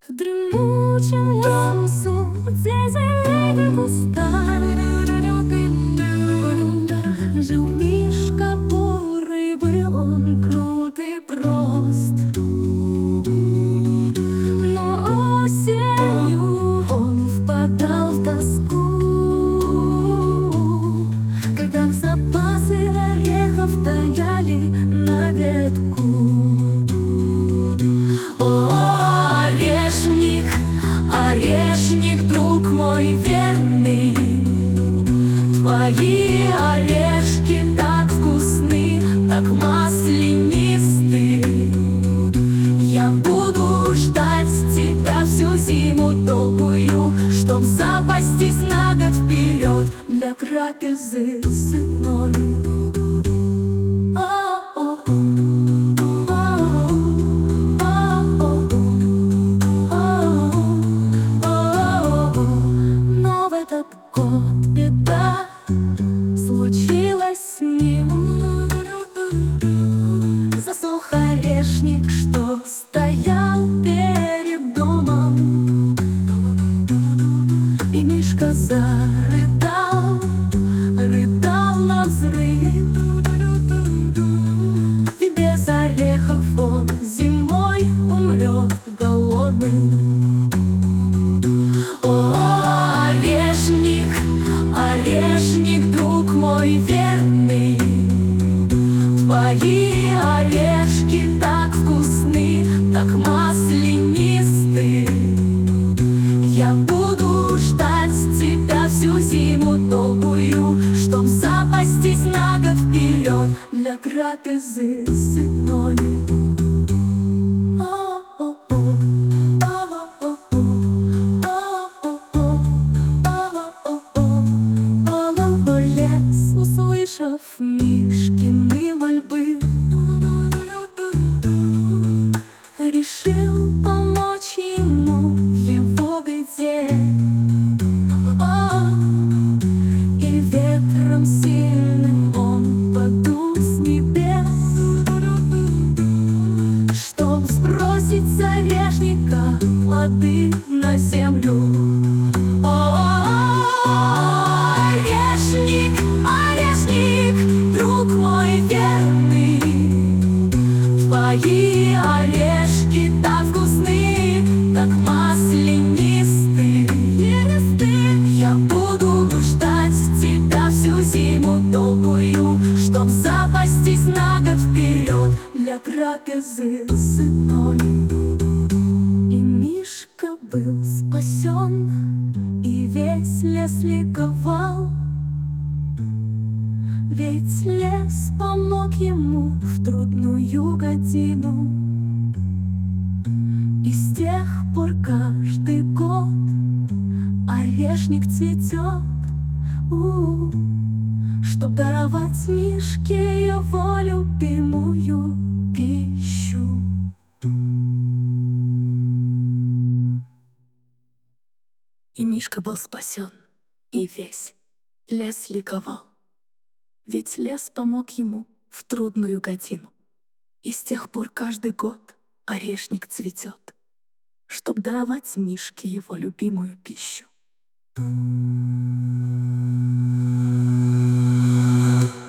В дремучем лесу, где зеленый кустар, жил Мишка бурый, был он крут и прост. Но осенью он впадал в тоску, когда запасы орехов стояли на ветку. Орешник, друг мой верный, твои орешки так вкусны, так маслянисты. Я буду ждать тебя всю зиму долгую, чтоб запастись на год вперед для трапезы сытной. Беда случилась с ним. Засох орешник, что стоял перед домом, и Мишка зарыдал, рыдал навзрыд. И без орехов он зимой умрет голодным. Орешник, друг мой верный, твои орешки так вкусны, так маслянисты. Я буду ждать тебя всю зиму долгую, чтоб запастись на год вперед для трапезы сытной. Услышав Мишкины мольбы, решил помочь ему в его беде. И ветром сильным он подул с небес, чтоб сбросить с орешника плоды на землю. Друг мой верный, твои орешки так вкусны, так маслянисты. Я буду ждать тебя всю зиму долгую, чтоб запастись на год вперед для трапезы сытной. И Мишка был спасен, и весь лес ликовал, ведь лес помог ему в трудную годину. И с тех пор каждый год орешник цветет, чтоб даровать Мишке его любимую пищу. И Мишка был спасен, и весь лес ликовал, ведь лес помог ему в трудную годину. И с тех пор каждый год орешник цветет, чтоб даровать Мишке его любимую пищу.